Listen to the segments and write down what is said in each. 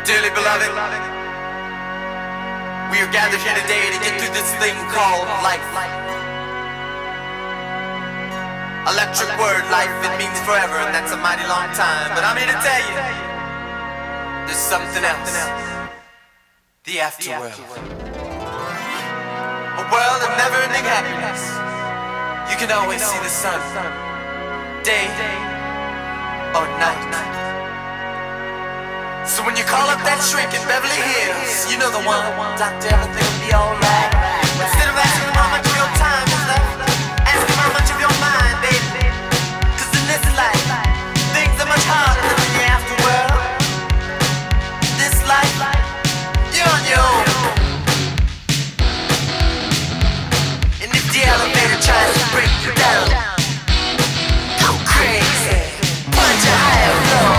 Dearly beloved, we are gathered here today to get through this thing called life. Electric word, life, it means forever, and that's a mighty long time. But I'm here to tell you, there's something else. The afterworld. A world of never-ending happiness. You can always see the sun, day or night. So when you call up that shrink in Beverly Hills, you know the one, doctor, everything will be alright. Instead of asking him how much of your time is left, ask him how much of your mind, baby. Cause in this life, things are much harder than in the afterworld. This life, you're on your own. And if the elevator tries to break you down, go crazy, punch a higher floor.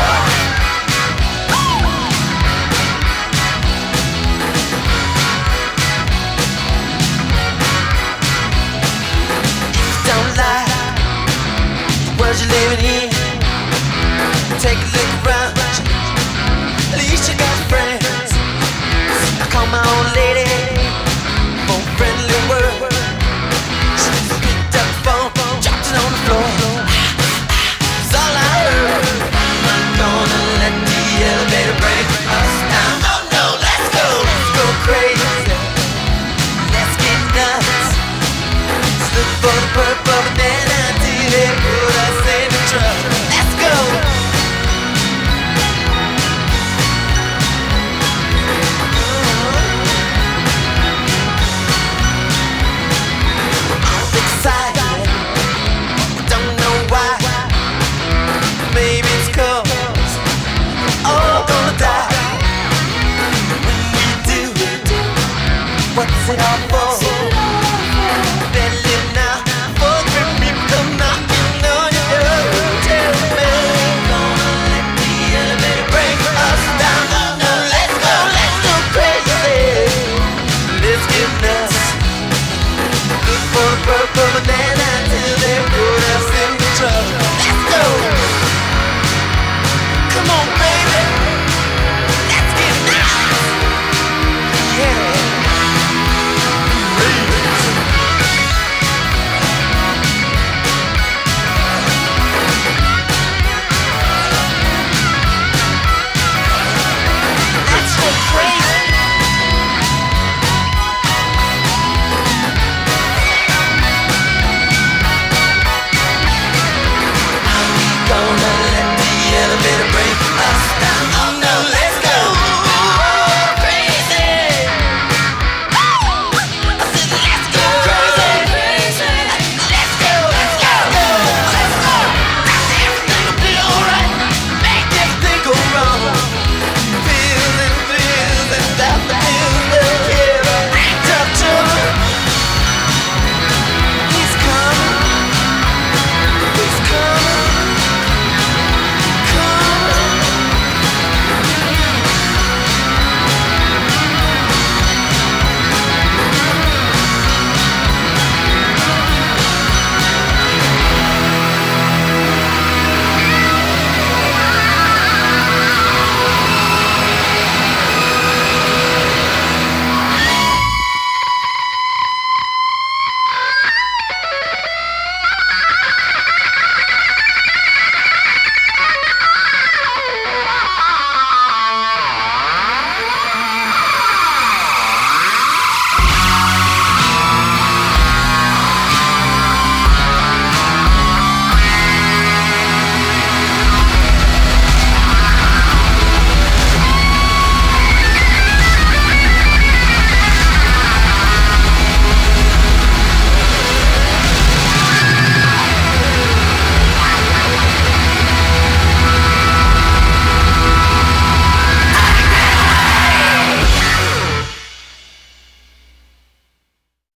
You're living in, take a look around. At least you got friends. I call my old lady for a friendly word. She picked up the phone, dropped it on the floor. It's all I heard. I'm not gonna let the elevator break us down. Oh no, let's go crazy. Let's get nuts. Let's look for the purple banana till they put us in the truck. Let's go. I'm excited, don't know why. Maybe it's 'cause we're all gonna die. When we do, what's it all for?